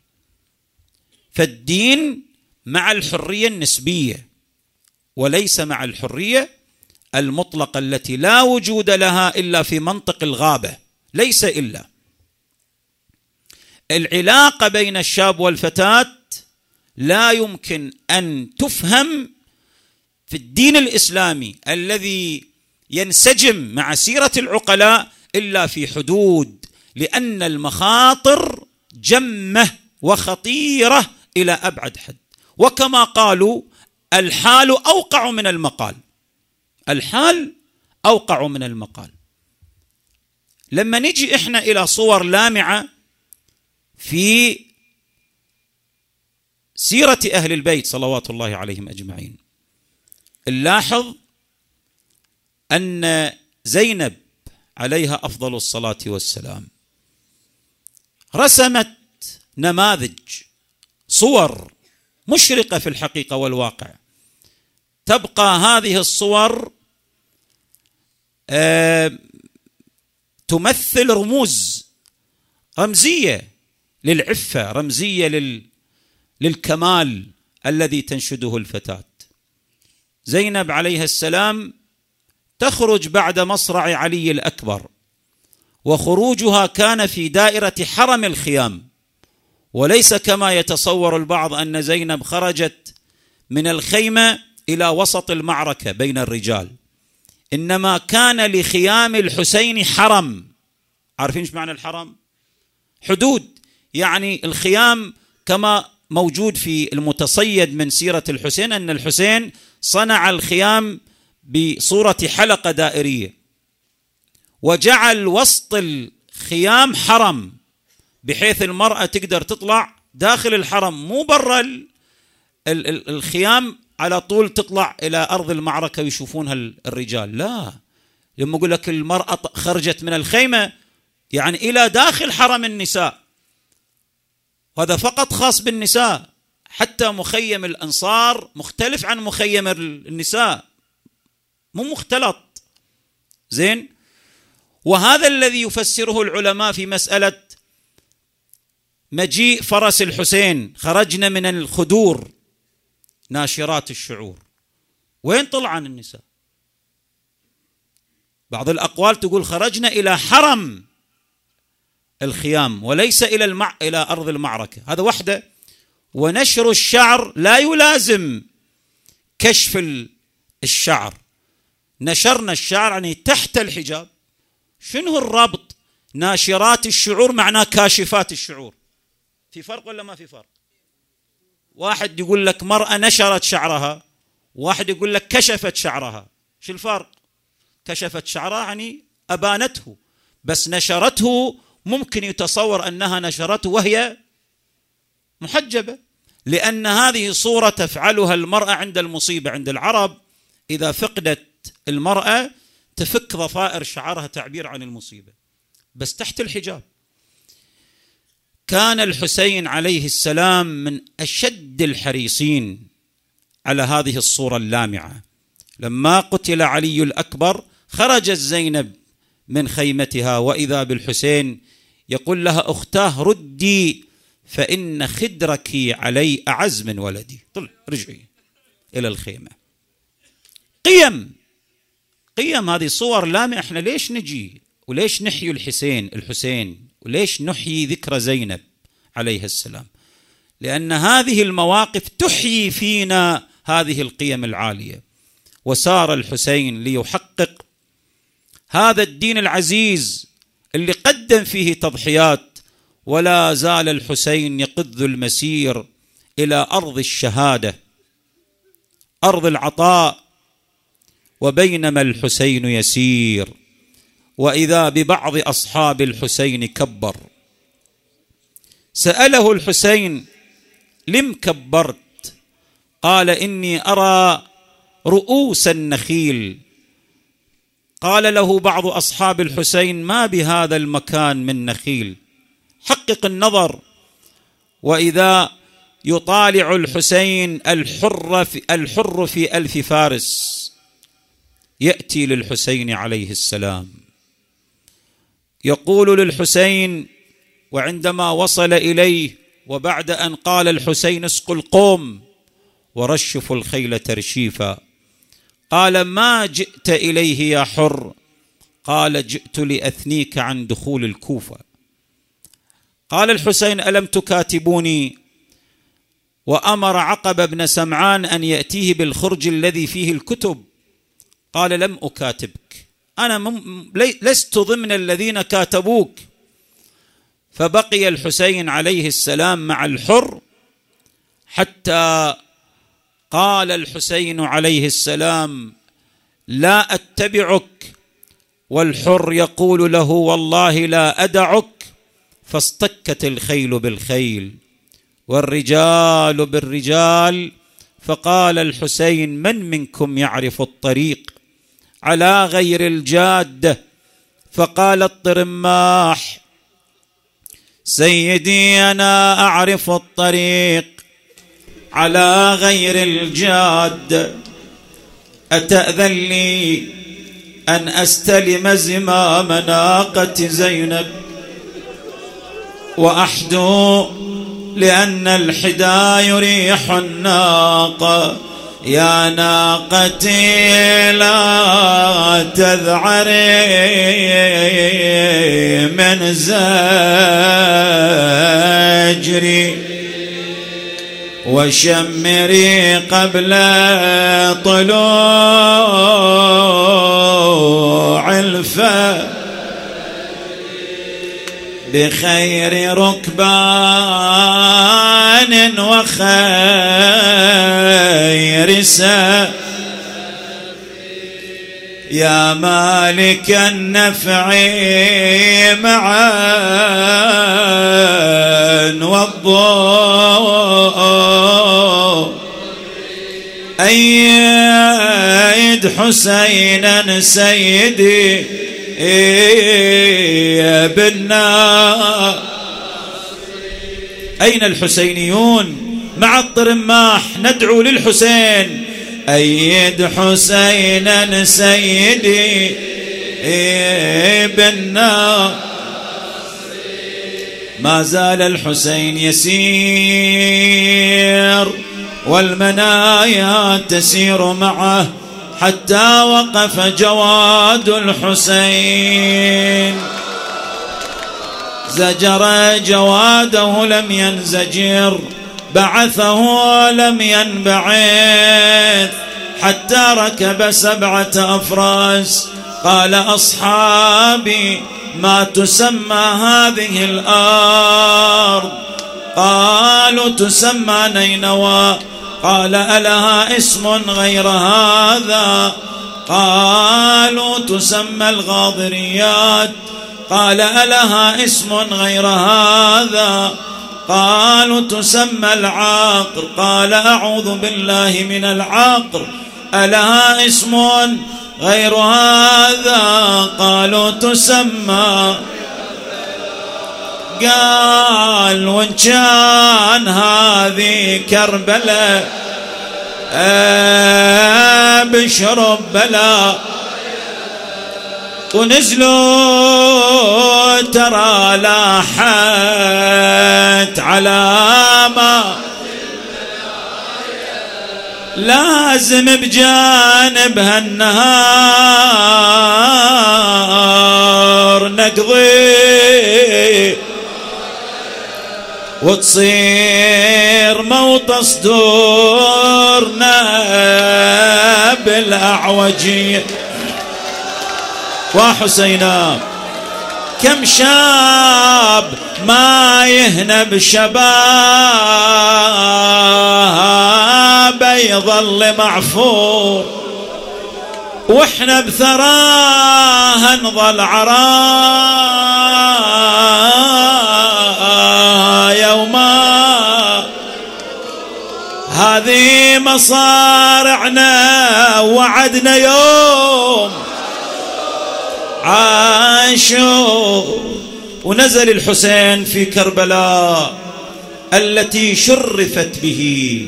فالدين مع الحرية النسبية وليس مع الحرية المطلقة التي لا وجود لها إلا في منطق الغابة. ليس إلا العلاقة بين الشاب والفتاة لا يمكن أن تفهم في الدين الإسلامي الذي ينسجم مع سيرة العقلاء إلا في حدود، لأن المخاطر جمة وخطيرة إلى أبعد حد. وكما قالوا الحال أوقع من المقال، الحال أوقع من المقال. لما نجي إحنا إلى صور لامعة في سيرة أهل البيت صلوات الله عليهم أجمعين، نلاحظ أن زينب عليها أفضل الصلاة والسلام رسمت نماذج، صور مشرقة في الحقيقة والواقع. تبقى هذه الصور تمثل رموز رمزية للعفة، رمزية للكمال الذي تنشده الفتاة. زينب عليها السلام تخرج بعد مصرع علي الأكبر، وخروجها كان في دائرة حرم الخيام، وليس كما يتصور البعض أن زينب خرجت من الخيمة إلى وسط المعركة بين الرجال، إنما كان لخيام الحسين حرم. عارفين ايش معنى الحرم؟ حدود، يعني الخيام كما موجود في المتصيد من سيرة الحسين أن الحسين صنع الخيام بصورة حلقة دائرية، وجعل وسط الخيام حرم بحيث المرأة تقدر تطلع داخل الحرم، مو برا الخيام على طول تطلع إلى أرض المعركة ويشوفونها الرجال. لا، لما أقول لك المرأة خرجت من الخيمة يعني إلى داخل حرم النساء، وهذا فقط خاص بالنساء. حتى مخيم الأنصار مختلف عن مخيم النساء، مو مختلط. زين، وهذا الذي يفسره العلماء في مسألة مجيء فرس الحسين، خرجنا من الخدور ناشرات الشعور. وين طلع عن النساء؟ بعض الأقوال تقول خرجنا إلى حرم الخيام وليس إلى أرض المعركة. هذا وحده. ونشر الشعر لا يلازم كشف الشعر، نشرنا الشعر يعني تحت الحجاب. شنو الربط؟ ناشرات الشعور معناه كاشفات الشعور. في فرق ولا ما في فرق؟ واحد يقول لك مرأة نشرت شعرها، واحد يقول لك كشفت شعرها. شو الفرق؟ كشفت شعرها يعني أبانته، بس نشرته ممكن يتصور أنها نشرته وهي محجبة، لأن هذه صورة تفعلها المرأة عند المصيبة. عند العرب إذا فقدت المرأة تفك ضفائر شعرها تعبير عن المصيبة، بس تحت الحجاب. كان الحسين عليه السلام من أشد الحريصين على هذه الصورة اللامعة. لما قتل علي الأكبر خرجت زينب من خيمتها وإذا بالحسين يقول لها أختاه ردي فإن خدرك علي أعز من ولدي. طلع رجعي إلى الخيمة. قيم هذه صور لامعة. احنا ليش نجي وليش نحيي الحسين وليش نحيي ذكرى زينب عليه السلام؟ لأن هذه المواقف تحيي فينا هذه القيم العالية. وسار الحسين ليحقق هذا الدين العزيز اللي قدم فيه تضحيات، ولا زال الحسين يقذ المسير إلى أرض الشهادة، أرض العطاء. وبينما الحسين يسير وإذا ببعض أصحاب الحسين كبر. سأله الحسين لم كبرت؟ قال إني أرى رؤوس النخيل. قال له بعض أصحاب الحسين ما بهذا المكان من نخيل؟ حقق النظر. وإذا يطالع الحسين الحر في ألف فارس يأتي للحسين عليه السلام يقول للحسين، وعندما وصل إليه وبعد أن قال الحسين اسقوا القوم ورشفوا الخيل ترشيفا، قال ما جئت إليه يا حر؟ قال جئت لأثنيك عن دخول الكوفة. قال الحسين ألم تكاتبوني؟ وأمر عقبة بن سمعان أن يأتيه بالخرج الذي فيه الكتب. قال لم أكاتبك، أنا لست ضمن الذين كاتبوك. فبقي الحسين عليه السلام مع الحر حتى قال الحسين عليه السلام لا أتبعك، والحر يقول له والله لا أدعك. فاصطكت الخيل بالخيل والرجال بالرجال. فقال الحسين من منكم يعرف الطريق على غير الجادة؟ فقال الطرماح سيدي أنا أعرف الطريق على غير الجادة، أتأذن لي أن أستلم زمام ناقة زينب وأحدو، لأن الحدى يريح الناقة. يا ناقتي لا تذعري من زجري وشمري قبل طلوع الفجر بخير ركبان وخير سير. يا مالك النفع معا والضوء، أيد حسينا سيدي بالنار. أين الحسينيون مع الطرماح؟ ندعو للحسين. أيد حسينا سيدي بالنار. ما زال الحسين يسير والمنايا تسير معه حتى وقف جواد الحسين. زجر جواده لم ينزجر، بعثه لم ينبعث، حتى ركب 7 أفراس. قال أصحابي ما تسمى هذه الأرض؟ قالوا تسمى نينوى. قال ألها اسم غير هذا؟ قالوا تسمى الغاضريات. قال ألها اسم غير هذا؟ قالوا تسمى العاقر. قال أعوذ بالله من العاقر، ألها اسم غير هذا؟ قالوا تسمى. قال وإن كان هذه كربلاء بشرب بلا، ونزلوا ترى لاحت علامة، لازم بجانبها النهار نقضي، وتصير موت صدورنا بالأعوجية. وحسينا كم شاب ما يهنى بشباب يظل معفور، واحنا بثراها نظل عرايا وما. هذه مصارعنا وعدنا يوم عاشوا ونزل الحسين في كربلاء التي شرفت به،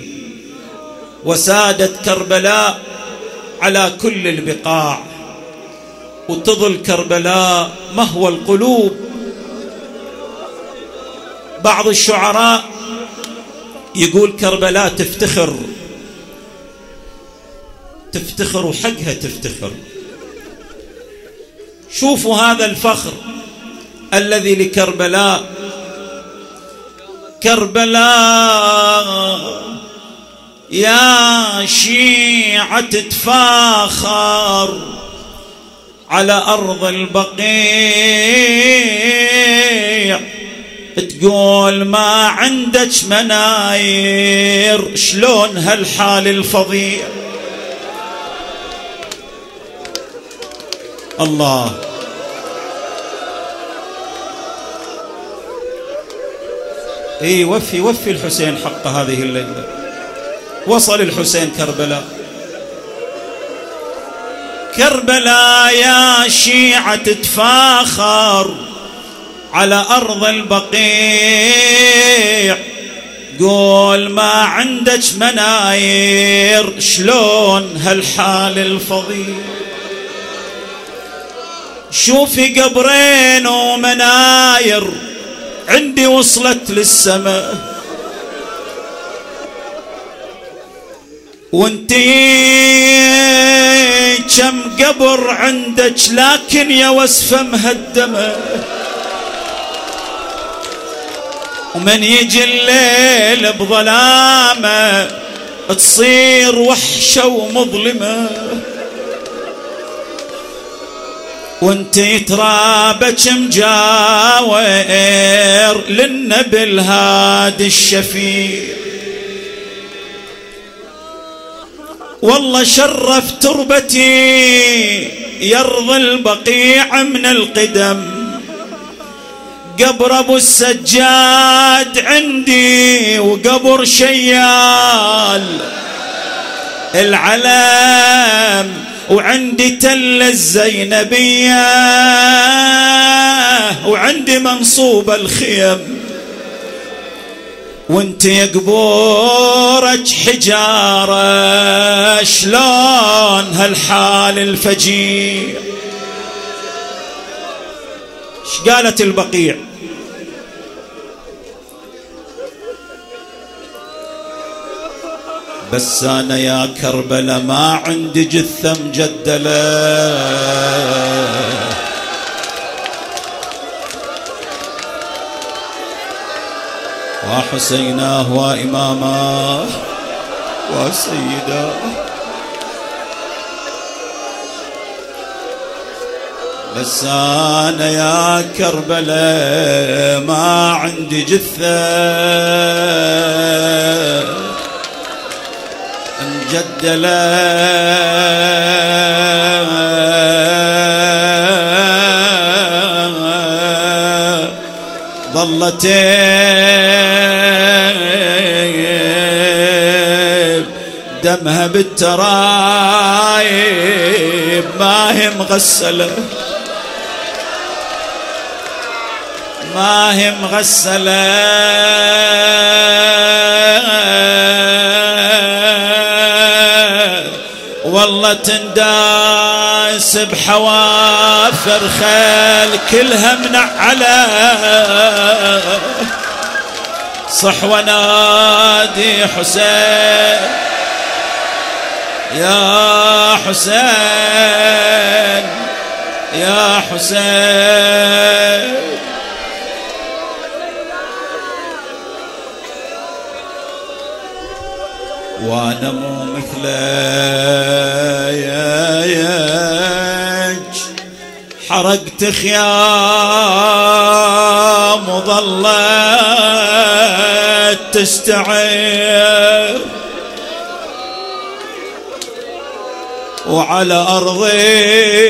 وسادت كربلاء على كل البقاع، وتظل كربلاء مهوى القلوب. بعض الشعراء يقول كربلاء تفتخر وحقها تفتخر. شوفوا هذا الفخر الذي لكربلاء. كربلاء يا شيعة تتفاخر على أرض البقيع، تقول ما عندك مناير، شلون هالحال الفظيع. الله. اي وفي الحسين حق هذه الليلة. وصل الحسين كربلاء. كربلاء يا شيعة تتفاخر على أرض البقيع، قول ما عندك مناير، شلون هالحال الفظيع. شوفي قبرين ومناير عندي وصلت للسماء، وانتي كم قبر عندك لكن يا وسفة مهدمة. ومن يجي الليل بظلامة تصير وحشة ومظلمة، وانتي ترابك مجاور للنبي الهادي الشفيع. والله شرف تربتي يرضى البقيع من القدم، قبر ابو السجاد عندي وقبر شيال العلم، وعندي تل الزينبية، وعندي منصوب الخيم، وانت يا قبورك حجارة، شلون هالحال الفجيع. ايش قالت البقيع؟ بس أنا يا كربلاء ما عندي جثة مجدلة، وحسيناه وإماماه وسيداه، بس أنا يا كربلاء ما عندي جثة مجدلة، ظلت دمها بالترايب ما هي مغسلة، ما هي مغسلة، والله تنداس بحوافر خيل كلها منعلة، صح ونادي حسين يا حسين يا حسين. وانا مو مثلك حرقت خيام وظلت تستعير، وعلى أرضي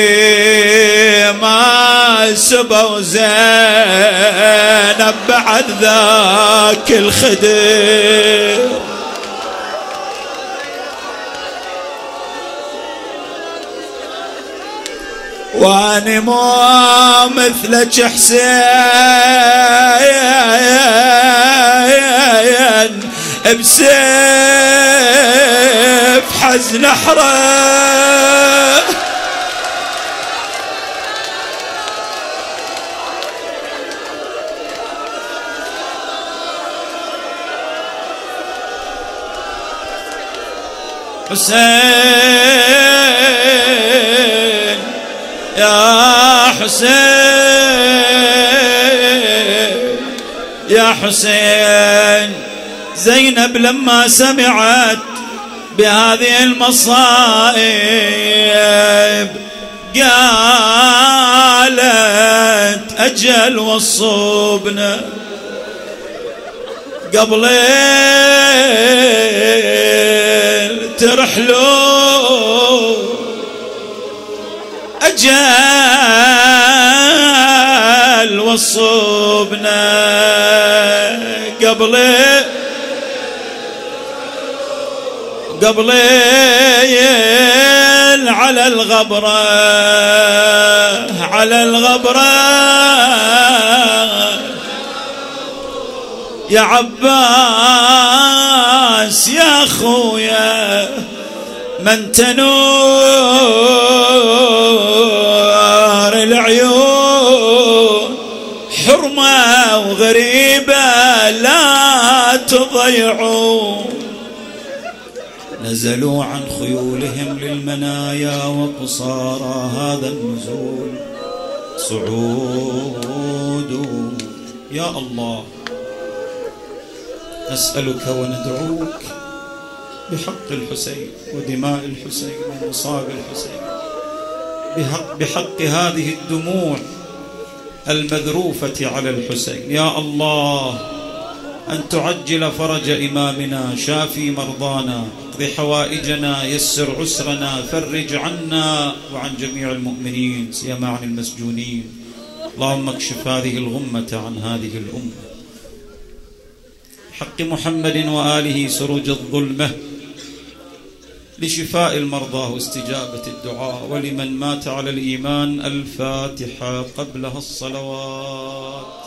ما سبوا زينب بعد ذاك الخدر، وأنا مو مثلك حسين بسيف حزن أحرق. حسين يا حسين يا حسين. زينب لما سمعت بهذه المصائب قالت أجل وصوبنا قبل ترحلوا، أجل وصوبنا قبل على الغبرة على الغبرة يا عباس يا خويا من تنور العيون حرمة وغريبة لا تضيعوا. نزلوا عن خيولهم للمنايا وقصارى هذا النزول صعود. يا الله نسألك وندعوك بحق الحسين ودماء الحسين ومصاب الحسين، بحق هذه الدموع المذروفة على الحسين، يا الله أن تعجل فرج إمامنا، شافي مرضانا، اقض حوائجنا، يسر عسرنا، فرج عنا وعن جميع المؤمنين سيما عن المسجونين. اللهم اكشف هذه الغمة عن هذه الأمة. حق محمد وآله سروج الظلمة، لشفاء المرضى واستجابة الدعاء، ولمن مات على الإيمان الفاتحة قبلها الصلوات.